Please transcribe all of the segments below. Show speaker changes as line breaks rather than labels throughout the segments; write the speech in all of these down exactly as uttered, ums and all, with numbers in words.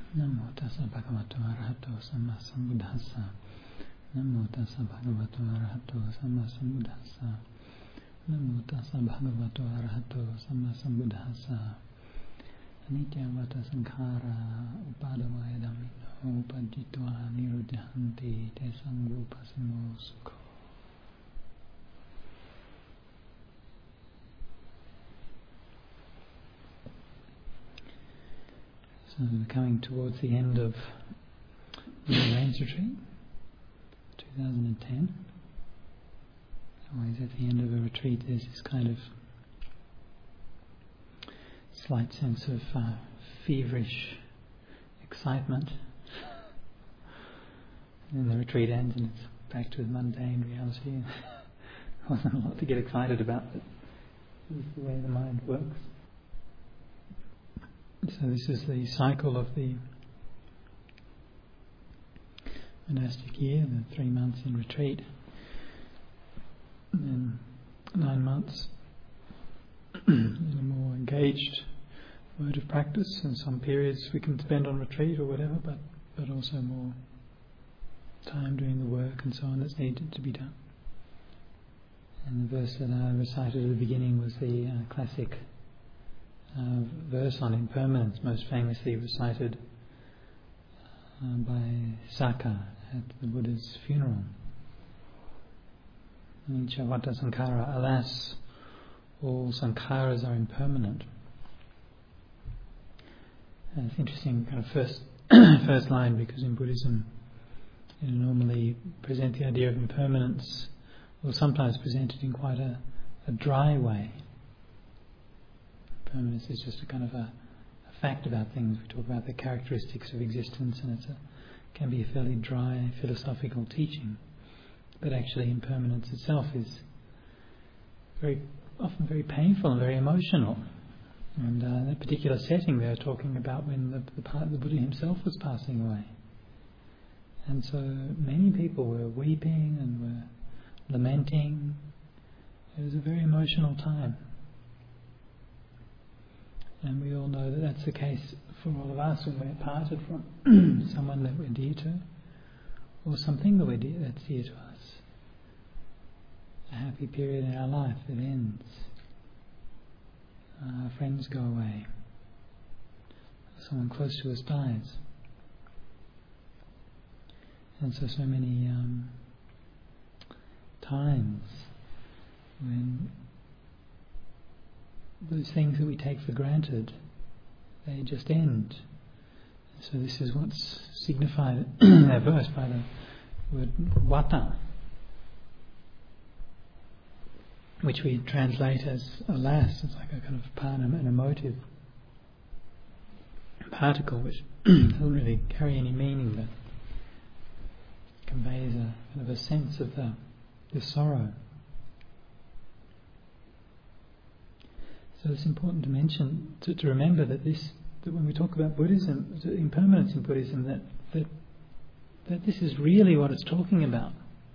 Namo tassa bhagavato arahato samma sambuddhassa. Namo tassa bhagavato arahato samma sambuddhassa. Namo tassa bhagavato arahato samma sambuddhassa. Anitya vata sankhara upadavaya dhammino pajjitva niruddhanti te sanghupasimo sukho. So we're coming towards the end of the Rains Retreat, twenty ten. Always at the end of a retreat there's this kind of slight sense of uh, feverish excitement. And then the retreat ends and it's back to the mundane reality. There wasn't a lot to get excited about, but this is the way the mind works. So this is the cycle of the monastic year, the three months in retreat, and then nine months in a more engaged mode of practice, and some periods we can spend on retreat or whatever, but, but also more time doing the work and so on that's needed to be done. And the verse that I recited at the beginning was the uh, classic uh, verse on impermanence, most famously recited uh, by Saka at the Buddha's funeral. Anicca vata sankhara, alas, all sankharas are impermanent. And it's interesting, kind of first first line, because in Buddhism you know, normally present the idea of impermanence, or sometimes presented in quite a, a dry way. Impermanence is just a kind of a, a fact about things. We talk about the characteristics of existence, and it's a can be a fairly dry philosophical teaching. But actually, impermanence itself is very often very painful and very emotional. And uh, in that particular setting, they're talking about when the, the, part, the Buddha himself was passing away. And so many people were weeping and were lamenting. It was a very emotional time. And we all know that that's the case for all of us when we're parted from someone that we're dear to, or something that we're dear, that's dear to us. A happy period in our life that ends. Uh, our friends go away. Someone close to us dies. And so, so many um, times when those things that we take for granted, they just end. So this is what's signified in that verse by the word vata, which we translate as alas. It's like a kind of part, an emotive particle which doesn't really carry any meaning, but conveys a kind of a sense of the, the sorrow. So it's important to mention, to, to remember that this, that when we talk about Buddhism, impermanence in Buddhism, that, that that this is really what it's talking about.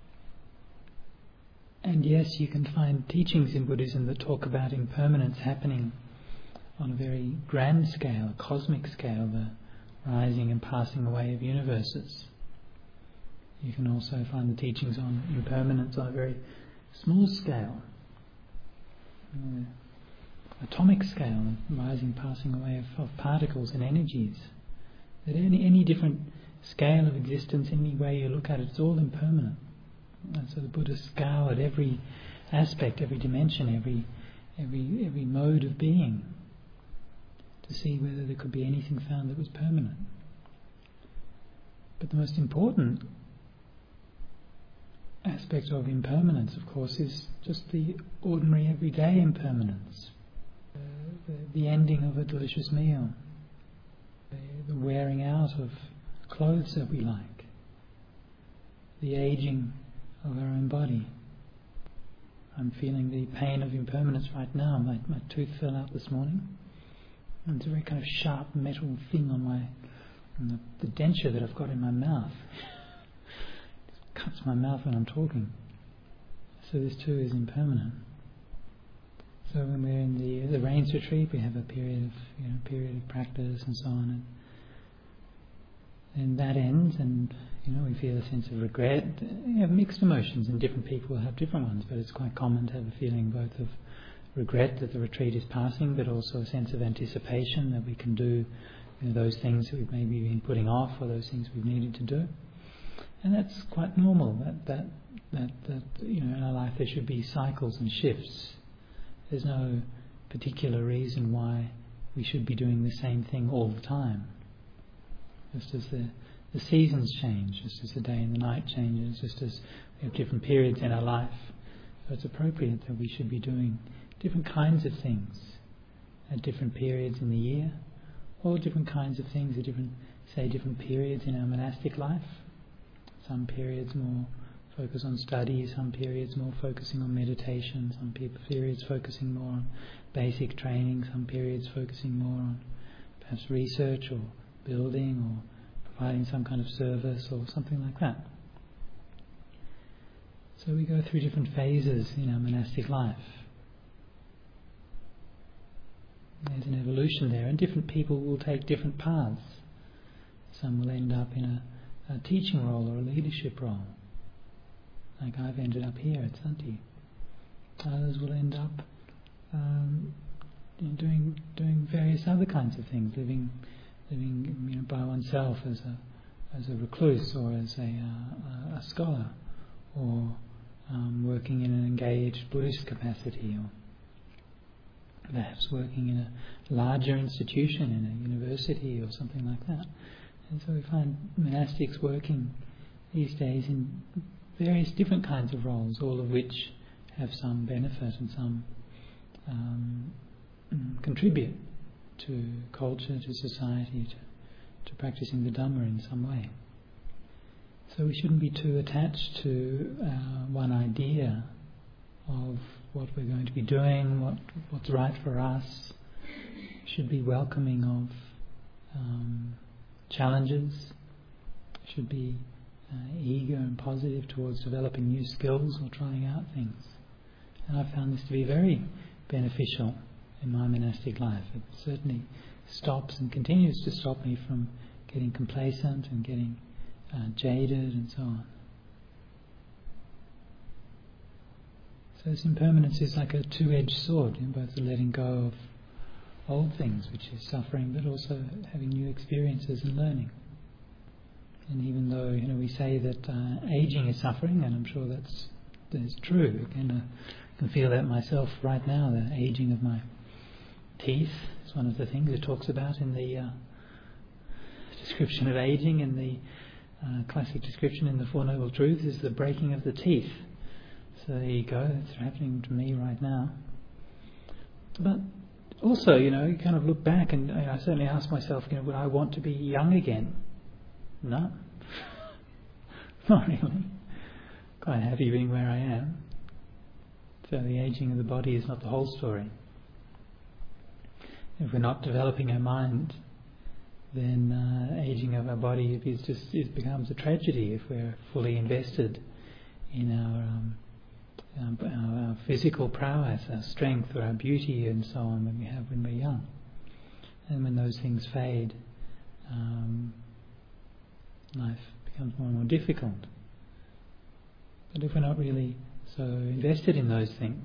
And yes, you can find teachings in Buddhism that talk about impermanence happening on a very grand scale, a cosmic scale, the rising and passing away of universes. You can also find the teachings on impermanence on a very small scale, uh, atomic scale, rising, passing away of, of particles and energies. That any any different scale of existence, any way you look at it, it's all impermanent. And so the Buddha scoured every aspect, every dimension, every every every mode of being to see whether there could be anything found that was permanent. But the most important aspect of impermanence, of course, is just the ordinary everyday impermanence. Uh, the, the ending of a delicious meal, the, the wearing out of clothes that we like, the aging of our own body. I'm feeling the pain of impermanence right now. My, my tooth fell out this morning, and it's a very kind of sharp metal thing on my on the, the denture that I've got in my mouth. Cuts my mouth when I'm talking. So this too is impermanent. So when we're in the the Rains Retreat, we have a period of you know period of practice and so on. then that ends, and you know we feel a sense of regret. You have mixed emotions, and different people have different ones, but it's quite common to have a feeling both of regret that the retreat is passing, but also a sense of anticipation that we can do you know, those things that we've maybe been putting off, or those things we've needed to do. And that's quite normal. That that that, that you know in our life there should be cycles and shifts. There's no particular reason why we should be doing the same thing all the time. Just as the, the seasons change, just as the day and the night changes, just as we have different periods in our life. So it's appropriate that we should be doing different kinds of things at different periods in the year, or different kinds of things at different, say, different periods in our monastic life. Some periods more focus on study, some periods more focusing on meditation, some periods focusing more on basic training, some periods focusing more on perhaps research or building or providing some kind of service or something like that. So we go through different phases in our monastic life. There's an evolution there, and different people will take different paths. Some will end up in a, a teaching role or a leadership role, like I've ended up here at Santi. Others will end up um, you know, doing doing various other kinds of things, living living you know by oneself as a as a recluse or as a uh, a scholar, or um, working in an engaged Buddhist capacity, or perhaps working in a larger institution, in a university or something like that. And so we find monastics working these days in various different kinds of roles, all of which have some benefit and some um, contribute to culture, to society, to, to practicing the Dhamma in some way. So we shouldn't be too attached to uh, one idea of what we're going to be doing, what what's right for us. We should be welcoming of um, challenges, should be uh, eager and positive towards developing new skills or trying out things. And I've found this to be very beneficial in my monastic life. It certainly stops and continues to stop me from getting complacent and getting uh, jaded and so on. So this impermanence is like a two-edged sword, in both the letting go of old things, which is suffering, but also having new experiences and learning. And even though you know we say that uh, aging is suffering, and I'm sure that's that's true. Again, I can feel that myself right now. The aging of my teeth is one of the things it talks about in the uh, description of aging. In the uh, classic description in the Four Noble Truths is the breaking of the teeth. So there you go. It's happening to me right now. But also, you know, you kind of look back, and I certainly ask myself, you know, would I want to be young again? No, not really. Quite happy being where I am. So the aging of the body is not the whole story. If we're not developing our mind, then uh, aging of our body is just it becomes a tragedy if we're fully invested in our, um, our, our physical prowess, our strength, or our beauty, and so on, when we have when we're young. And when those things fade, um, life becomes more and more difficult. But if we're not really so invested in those things,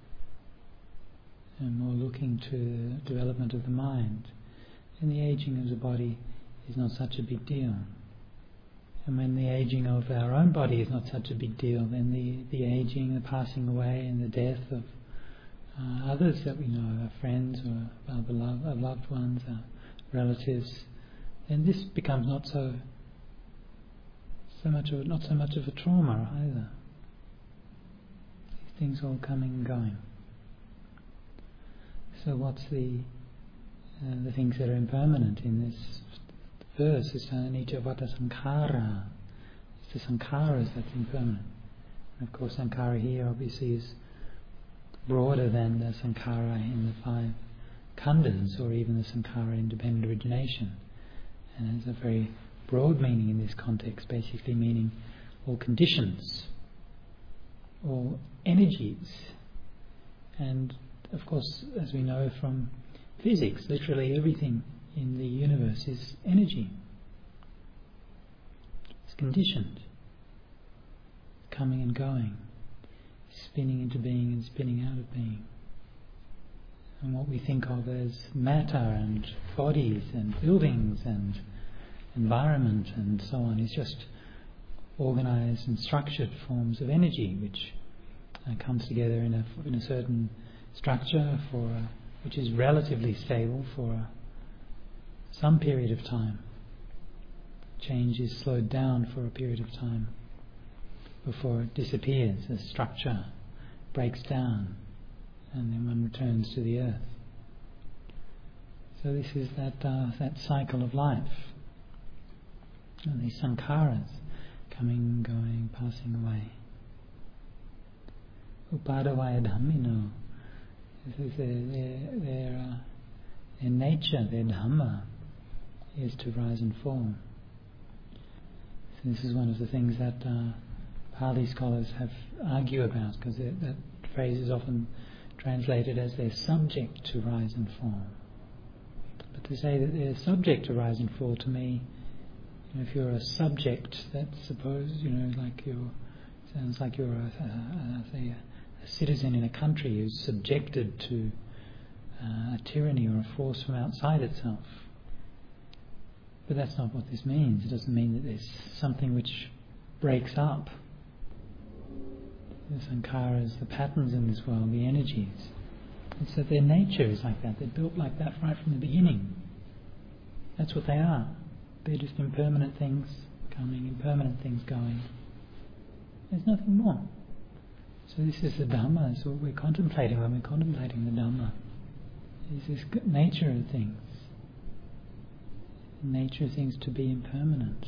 and more looking to the development of the mind, then the aging of the body is not such a big deal. And when the aging of our own body is not such a big deal, then the, the aging, the passing away, and the death of uh, others that we know, our friends or our, beloved, our loved ones, our relatives, then this becomes not so so much of not so much of a trauma either. These things all coming and going. So what's the uh, the things that are impermanent in this verse? Is anicca vata sankhara. It's the sankharas that's impermanent. And of course, sankhara here obviously is broader than the sankhara in the five khandhas, or even the sankhara in dependent origination, and has a very broad meaning in this context, basically meaning all conditions, all energies. And of course, as we know from physics, literally everything in the universe is energy. It's conditioned. It's coming and going, spinning into being and spinning out of being. And what we think of as matter and bodies and buildings and environment and so on is just organized and structured forms of energy which uh, comes together in a, in a certain structure for a, which is relatively stable for a, some period of time. Change is slowed down for a period of time before it disappears as structure breaks down and then one returns to the earth. So this is that uh, that cycle of life. And these sankharas coming, going, passing away. Upadavaya dhammino. This is their, their, their, uh, their nature, their dhamma is to rise and fall. So this is one of the things that uh, Pali scholars have argue about, because that phrase is often translated as they're subject to rise and fall. But to say that they're subject to rise and fall, to me, you know, if you're a subject, that's suppose, you know, like you're, sounds like you're a, a, a, say a, a citizen in a country who's subjected to uh, a tyranny or a force from outside itself. But that's not what this means. It doesn't mean that there's something which breaks up. The sankharas, the patterns in this world, the energies. It's that their nature is like that. They're built like that right from the beginning. That's what they are. They're just impermanent things coming, impermanent things going. There's nothing more. So this is the Dhamma. It's what we're contemplating when we're contemplating the Dhamma. Is this nature of things. The nature of things to be impermanent.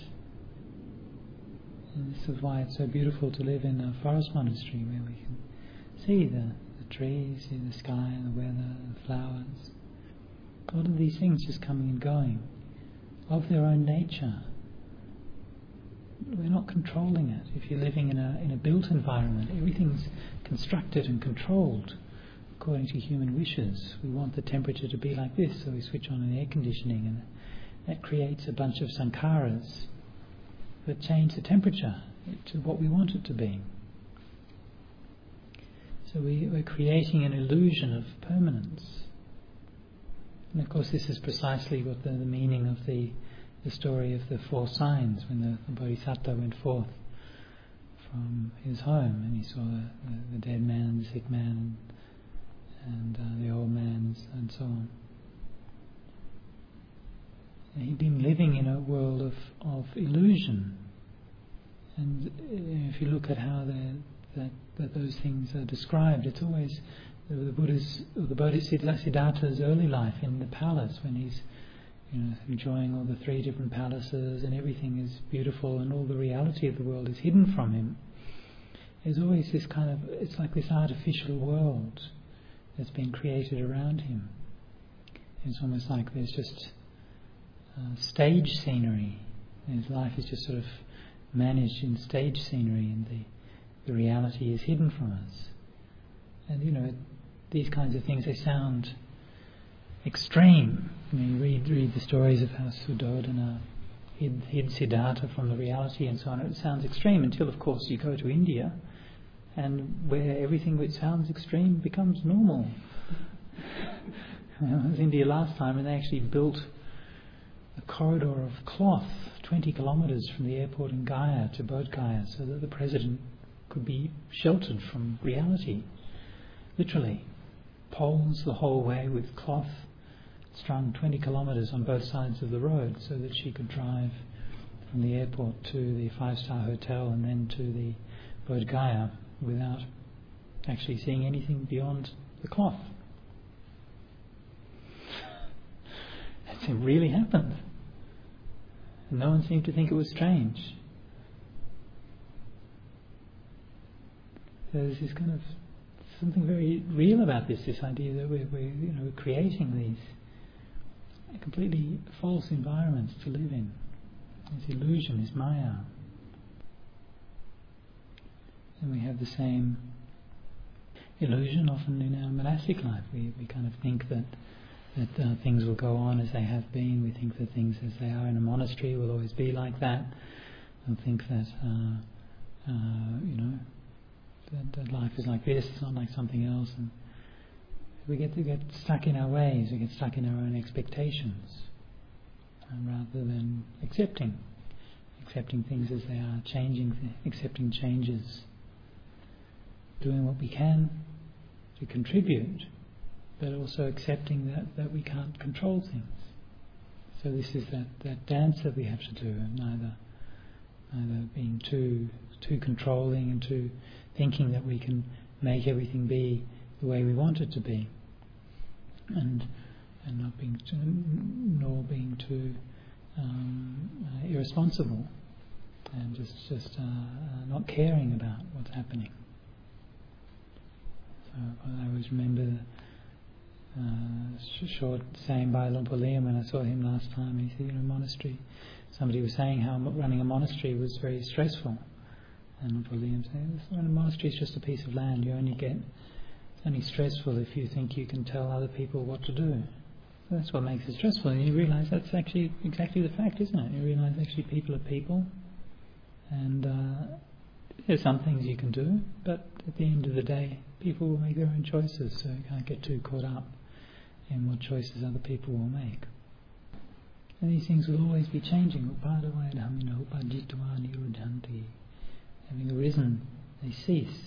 And this is why it's so beautiful to live in a forest monastery where we can see the, the trees, see the sky, the weather, the flowers. All of these things just coming and going of their own nature. We're not controlling it. If you're living in a in a built environment, everything's constructed and controlled according to human wishes. We want the temperature to be like this, so we switch on an air conditioning, and that creates a bunch of sankharas that change the temperature to what we want it to be. So we, we're creating an illusion of permanence. And of course this is precisely what the, the meaning of the, the story of the four signs, when the, the Bodhisattva went forth from his home and he saw the, the, the dead man, the sick man, and, and uh, the old man, and so on. He'd been living in a world of, of illusion, and if you look at how that, that those things are described, it's always the, the Buddha's, or the Bodhisattva's early life in the palace, when he's, you know, enjoying all the three different palaces and everything is beautiful and all the reality of the world is hidden from him. There's always this kind of, it's like this artificial world that's been created around him. It's almost like there's just Uh, stage scenery. His life is just sort of managed in stage scenery, and the, the reality is hidden from us. And you know, these kinds of things, they sound extreme. I mean, read read the stories of how Suddhodana hid, hid Siddhartha from the reality and so on. It sounds extreme until, of course, you go to India, and where everything which sounds extreme becomes normal. I was in India last time, and they actually built a corridor of cloth twenty kilometres from the airport in Gaya to Bodh Gaya, so that the president could be sheltered from reality. Literally, poles the whole way with cloth strung twenty kilometres on both sides of the road, so that she could drive from the airport to the five-star hotel and then to the Bodh Gaya without actually seeing anything beyond the cloth. It really happened. And no one seemed to think it was strange. So there's this kind of something very real about this, this idea that we're, we're you know, we're creating these completely false environments to live in. This illusion, this maya. And we have the same illusion often in our monastic life. We, we kind of think that that uh, things will go on as they have been. We think that things as they are in a monastery will always be like that. and think that uh, uh, you know that, that life is like this, it's not like something else, and we get to get stuck in our ways, we get stuck in our own expectations, and rather than accepting, accepting things as they are, changing, th- accepting changes, doing what we can to contribute, but also accepting that, that we can't control things. So this is that, that dance that we have to do, neither neither being too too controlling and too thinking that we can make everything be the way we want it to be, and and not being too, nor being too um, uh, irresponsible, and just just uh, uh, not caring about what's happening. So I always remember a uh, short saying by Luang Por Liam when I saw him last time. He said, you know, monastery. Somebody was saying how running a monastery was very stressful, and Luang Por Liam said, "Well, a monastery is just a piece of land. You only get it's only stressful if you think you can tell other people what to do. So that's what makes it stressful." And you realise that's actually exactly the fact, isn't it? You realise actually people are people, and uh, there's some things you can do, but at the end of the day, people will make their own choices. So you can't get too caught up in what choices other people will make. And these things will always be changing. Having arisen, they cease.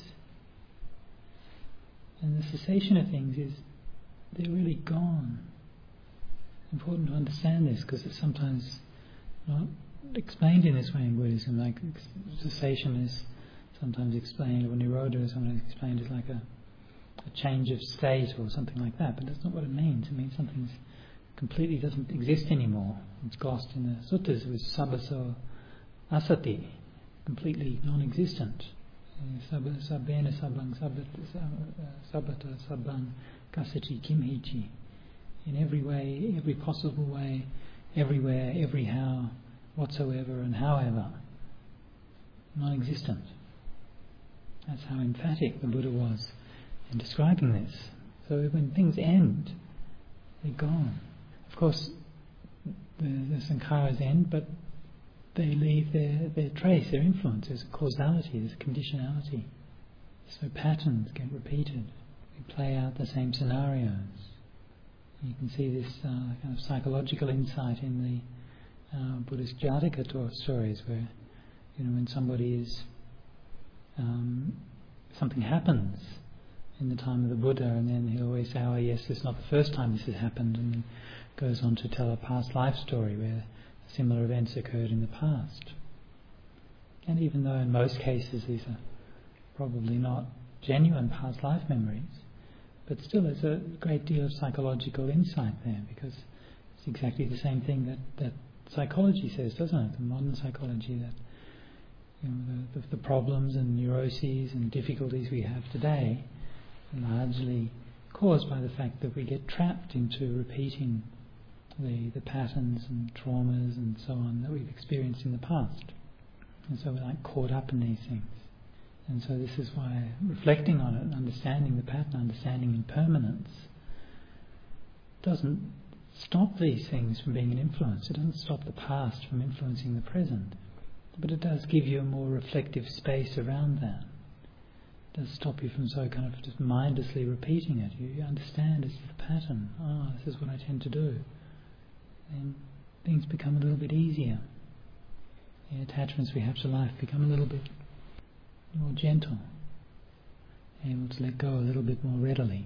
And the cessation of things is, they're really gone. It's important to understand this because it's sometimes not explained in this way in Buddhism. Like cessation is sometimes explained, or Nirodha is sometimes explained as like a, a change of state or something like that, but that's not what it means. It means something's completely doesn't exist anymore. It's glossed in the suttas with sabbaso asati, completely non-existent. Sabbena sabbang sabbata sabbang kasati kimhichi. In every way, every possible way, everywhere, everyhow, whatsoever and however. Non-existent. That's how emphatic the Buddha was in describing this. So when things end, they're gone. Of course, the, the sankharas end, but they leave their, their trace, their influence. There's a causality, there's a conditionality. So patterns get repeated. We play out the same scenarios. You can see this uh, kind of psychological insight in the uh, Buddhist Jataka stories, where, you know, when somebody is um, something happens in the time of the Buddha, and then he'll always say, "Oh yes, this is not the first time this has happened," and then goes on to tell a past life story where similar events occurred in the past. And even though in most cases these are probably not genuine past life memories, but still there's a great deal of psychological insight there, because it's exactly the same thing that, that psychology says, doesn't it? The modern psychology, that, you know, the, the, the problems and neuroses and difficulties we have today are largely caused by the fact that we get trapped into repeating the, the patterns and traumas and so on that we've experienced in the past. And so we're like caught up in these things. And so this is why reflecting on it, understanding the pattern, understanding impermanence, doesn't stop these things from being an influence. It doesn't stop the past from influencing the present. But it does give you a more reflective space around that. It does stop you from so kind of just mindlessly repeating it. You understand it's the pattern. Ah, oh, this is what I tend to do. And things become a little bit easier. The attachments we have to life become a little bit more gentle, able to let go a little bit more readily.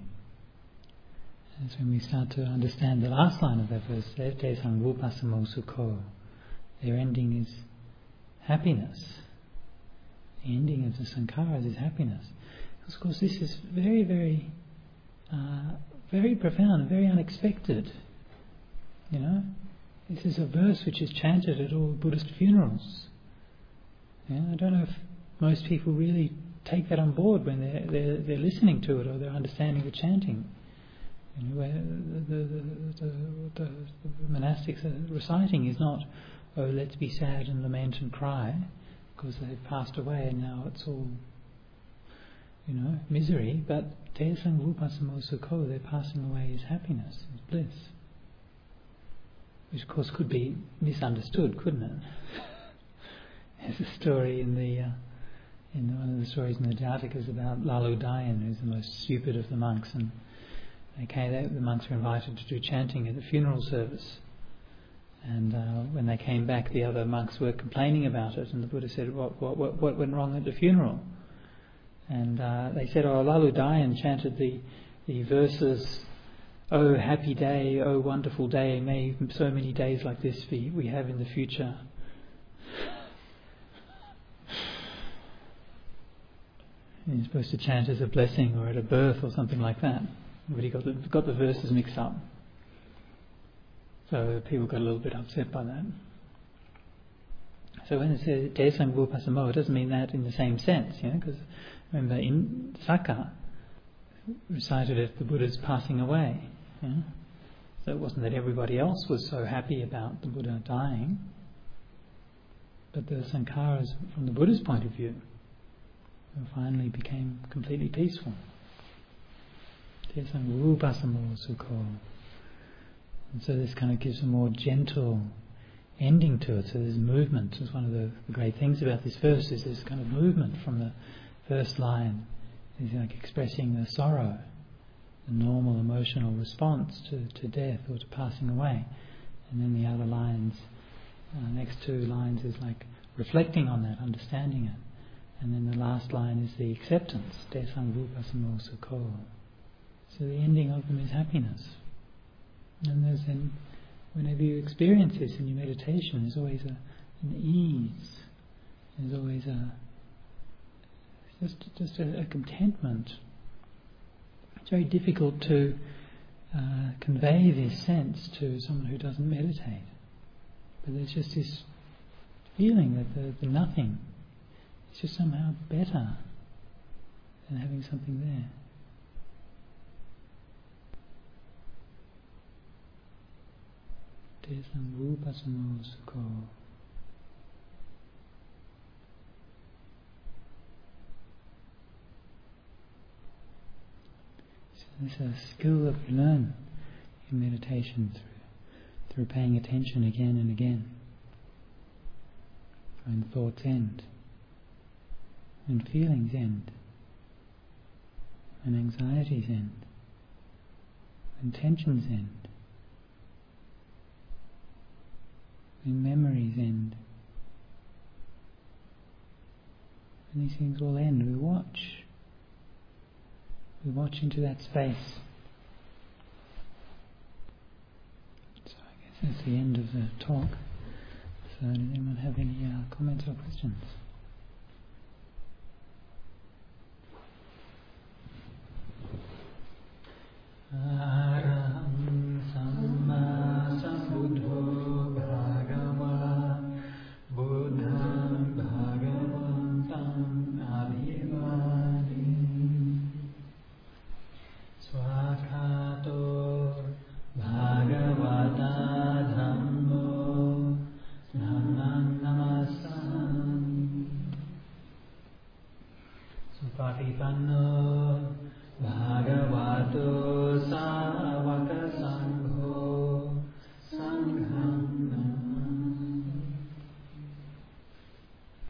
That's when we start to understand the last line of that verse, Te Sangvupasamo Sukho. Their ending is happiness. The ending of the sankharas is happiness. Because of course this is very, very, uh, very profound, very unexpected. You know, this is a verse which is chanted at all Buddhist funerals. Yeah, I don't know if most people really take that on board when they're, they're, they're listening to it or they're understanding the chanting. You know, where the, the, the, the, the monastics are reciting is not, "Oh, let's be sad and lament and cry because they've passed away and now it's all, you know, misery," but Te Sangvupasamo Sukho, their passing away is happiness, is bliss. Which of course could be misunderstood, couldn't it? There's a story in the uh, in one of the stories in the Jatakas about Lalu Dayan, who's the most stupid of the monks, and they came, they, the monks were invited to do chanting at the funeral service. And uh, when they came back, the other monks were complaining about it, and the Buddha said, "What what what, what went wrong at the funeral?" And uh, they said, "Oh, Lalu Dayan chanted the the verses, 'Oh happy day, oh wonderful day, may so many days like this be we have in the future.'" And you're supposed to chant as a blessing or at a birth or something like that, but he got the, got the verses mixed up. So people got a little bit upset by that. So when it says Desang Vupasamo, it doesn't mean that in the same sense, you know, because remember in Saka recited it, the Buddha's passing away. You know? So it wasn't that everybody else was so happy about the Buddha dying, but the Sankharas, from the Buddha's point of view, finally became completely peaceful. Desang Vupasamo Sukho. And so this kind of gives a more gentle ending to it. So there's movement. It's one of the, the great things about this verse is this kind of movement from the first line. It's like expressing the sorrow, the normal emotional response to, to death or to passing away. And then the other lines, uh, next two lines is like reflecting on that, understanding it. And then the last line is the acceptance. Desang Vupasamo Sukho. So the ending of them is happiness. And there's an, whenever you experience this in your meditation, there's always a, an ease. There's always a just just a, a contentment. It's very difficult to uh, convey this sense to someone who doesn't meditate. But there's just this feeling that the, the nothing is just somehow better than having something there. Desang Vupasamo Sukho. So this is a skill that we learn in meditation through through paying attention again and again. When thoughts end, when feelings end, when anxieties end, when tensions end, when memories end. When these things all end, we watch. We watch into that space. So I guess that's the end of the talk. So does anyone have any uh, comments or questions? Araham Samma Sambuddho Bhagava Buddham Bhagavantam Abhivadin Swakato Bhagavata Dhammo Dhammam Namasami Supatipanno Bhagavato Savaka Sangho Sangham